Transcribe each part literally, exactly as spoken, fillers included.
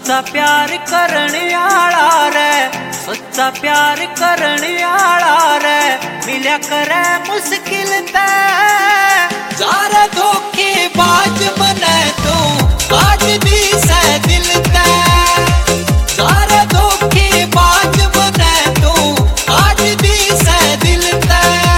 सच्चा प्यार करने आला रे, सच्चा प्यार करने आला रे, मिल्या करे मुश्किल ते जार धोखे बाज मने तू आज भी से दिल ते जार धोखे बाज मने तू आज भी से दिल ते।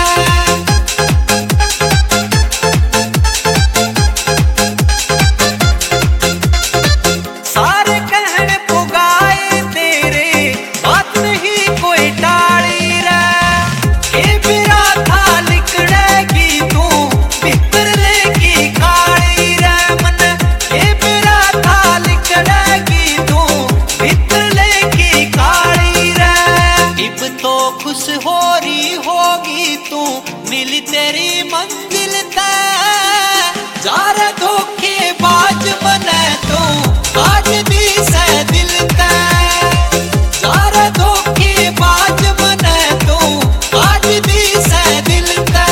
सारे कहने पुगाए तेरे बात नहीं कोई टाली रे, ये मेरा था लिखड़ेगी तू भीतर लेगी खाली रे मन, ये मेरा था लिखड़ेगी तू भीतर लेगी खाली रे। इब तो खुश हो रही होगी तू मिली तेरी मंजिल ते जार धोखे बाज बने तू आज भी से दिल ते जार धोखे बाज बने तू आज भी से दिल ते।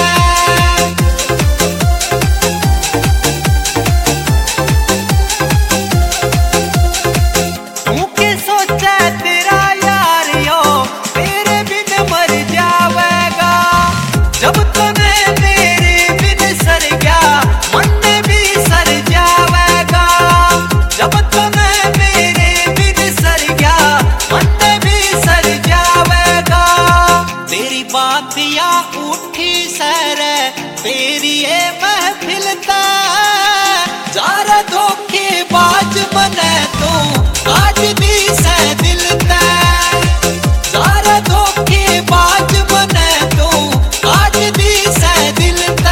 तू के सोचा तेरा यार यो तेरे बिन मर जावेगा, जब तूने मेरे बिन सर गया मन भी सर जावेगा, जब तूने मेरे बिन सर गया मन भी सर जावेगा। तेरी बात या उठी सर तेरी ये महफिल ते जार धोखे बाज बने तू आज भी से दिल ते जार धोखे बाज बने तू आज भी से दिल ते।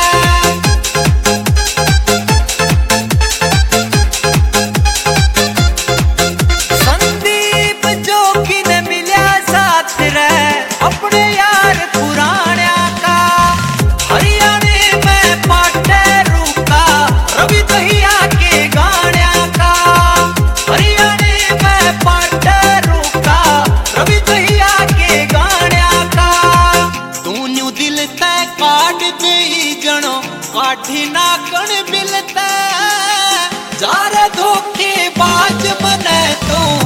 संदीप जो कि न मिल्या साथ रे अपने यार पुराणा का, हरियाणे में पाटे रूका रवि दहिया के गाण्या का, हरियाणे में पाटे रूका रवि दहिया के गाण्या का। तू न्यू दिल ते काट दे जनो काठी ना कण मिलते जार धोखे बाज बने तू